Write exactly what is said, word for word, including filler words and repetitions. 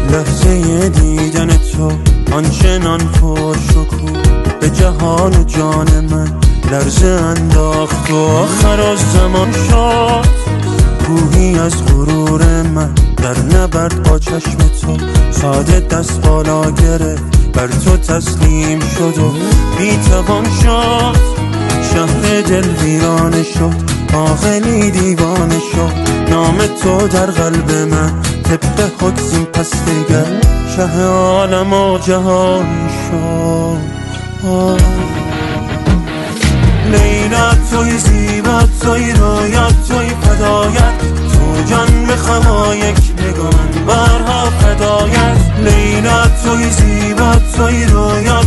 لحظه دیدن تو آنچنان پر شکوه به جهان و جان من لرزه انداخت و آخر از زمان شد کوهی از غرور من در نبرد با چشم تو ساده دست بالا گرفت بر تو تسلیم شد و بی‌توان شد شهر دل ویرانه شد عاقلی دیوانه شد نام تو در قلب من طبق حکم پس دیگر شه عالم و جهان شد آه. لیلا توی زیبا توی رویا توی فدایت تو جان بخوا یک نگاه من بارها فدایت لیلا توی زیبا توی رویا